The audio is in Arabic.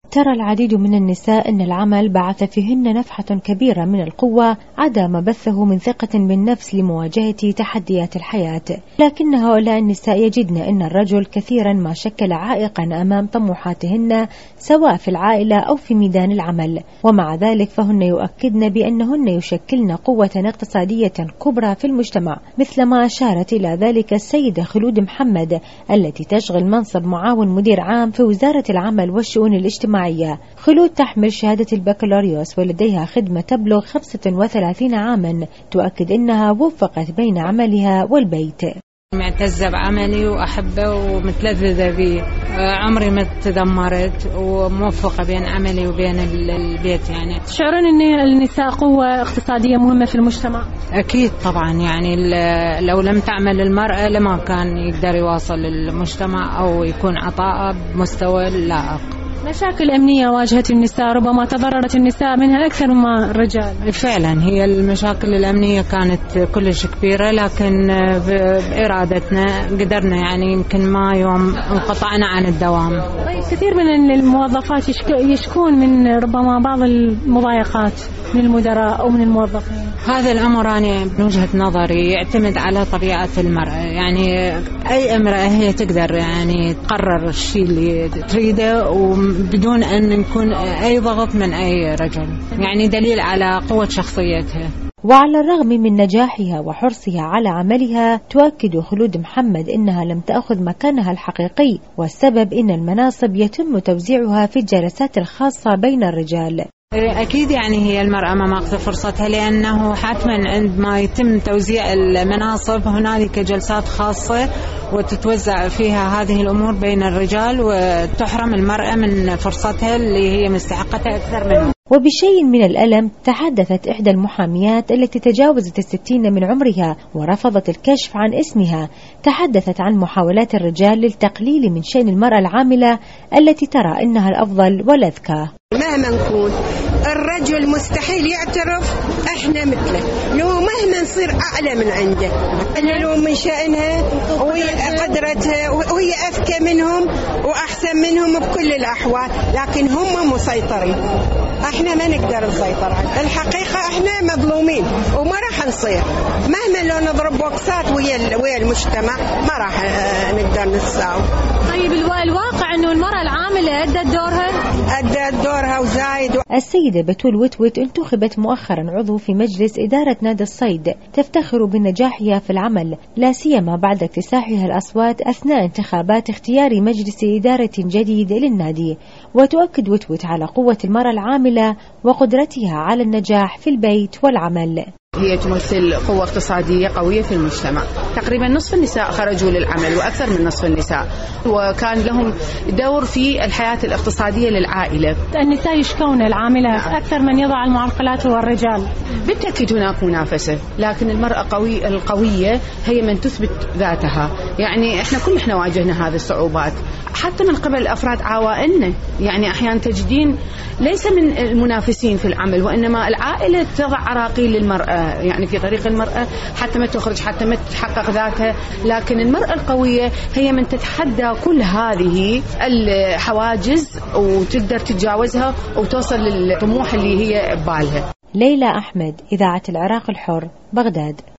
ترى العديد من النساء أن العمل بعث فيهن نفحة كبيرة من القوة عدا ما بثه من ثقة بالنفس لمواجهة تحديات الحياة، لكن هؤلاء النساء يجدن أن الرجل كثيرا ما شكل عائقا أمام طموحاتهن سواء في العائلة أو في ميدان العمل، ومع ذلك فهن يؤكدن بأنهن يشكلن قوة اقتصادية كبرى في المجتمع، مثل ما أشارت إلى ذلك السيدة خلود محمد التي تشغل منصب معاون مدير عام في وزارة العمل والشؤون الاجتماعية. خلود تحمل شهادة البكالوريوس ولديها خدمة تبلغ 35 عاما، تؤكد أنها وفقت بين عملها والبيت. معتزة بعملي وأحبه ومتلذذة به، عمري ما تذمرت وموفقة بين عملي وبين البيت. يعني تشعرون أن النساء قوة اقتصادية مهمة في المجتمع؟ أكيد طبعا، يعني لو لم تعمل المرأة لما كان يقدر يواصل المجتمع أو يكون عطاء بمستوى لائق. مشاكل أمنية واجهت النساء ربما تضررت النساء منها أكثر مما الرجال. فعلا هي المشاكل الأمنية كانت كلش كبيرة، لكن بإرادتنا قدرنا، يعني يمكن ما يوم انقطعنا عن الدوام. طيب كثير من الموظفات يشكون من ربما بعض المضايقات من المدراء أو من الموظفين. هذا الأمر أنا من وجهة نظري يعتمد على طبيعة المرأة، يعني أي امرأة هي تقدر يعني تقرر الشيء اللي تريده وبدون أن يكون أي ضغط من أي رجل، يعني دليل على قوة شخصيتها. وعلى الرغم من نجاحها وحرصها على عملها، تؤكد خلود محمد أنها لم تأخذ مكانها الحقيقي، والسبب أن المناصب يتم توزيعها في الجلسات الخاصة بين الرجال. أكيد يعني هي المرأة ما ماخذة فرصتها، لأنه حتما عندما يتم توزيع المناصب هنالك جلسات خاصة وتتوزع فيها هذه الأمور بين الرجال، وتحرم المرأة من فرصتها اللي هي مستحقتها أكثر منه. وبشيء من الألم تحدثت إحدى المحاميات التي تجاوزت 60 من عمرها ورفضت الكشف عن اسمها، تحدثت عن محاولات الرجال للتقليل من شأن المرأة العاملة التي ترى أنها الأفضل والأذكى. مهما نكون الرجل مستحيل يعترف احنا مثله، لو مهما نصير اعلى من عنده، انا لو من شأنها وقدرتها وهي اذكى منهم واحسن منهم بكل الاحوال، لكن هم مسيطرين، احنا ما نقدر نسيطر على الحقيقه، احنا مظلومين وما راح نصير مهما لو نضرب بوكسات ويا المجتمع ما راح نقدر نتساوي. طيب الواقع انه المرأة العاملة أدت دورها وزايد. السيدة بتول وتوت انتخبت مؤخرا عضو في مجلس إدارة نادي الصيد، تفتخر بنجاحها في العمل لا سيما بعد اكتساحها الأصوات أثناء انتخابات اختيار مجلس إدارة جديد للنادي. وتؤكد وتوت على قوة المرأة العاملة وقدرتها على النجاح في البيت والعمل. هي تمثل قوة اقتصادية قوية في المجتمع، تقريبا نصف النساء خرجوا للعمل وأكثر من نصف النساء، وكان لهم دور في الحياة الاقتصادية للعائلة. النساء يشكون العاملات أكثر من يضع المعرقلات هو الرجال. بالتأكيد هناك منافسة، لكن المرأة القوية هي من تثبت ذاتها، يعني احنا واجهنا هذه الصعوبات حتى من قبل أفراد عوائلنا، يعني أحيانا تجدين ليس من المنافسين في العمل، وإنما العائلة تضع عراقيل للمرأة، يعني في طريق المرأة حتى ما تخرج، حتى ما تحقق ذاتها، لكن المرأة القوية هي من تتحدى كل هذه الحواجز وتقدر تتجاوزها وتوصل للطموح اللي هي ببالها. ليلى أحمد، إذاعة العراق الحر، بغداد.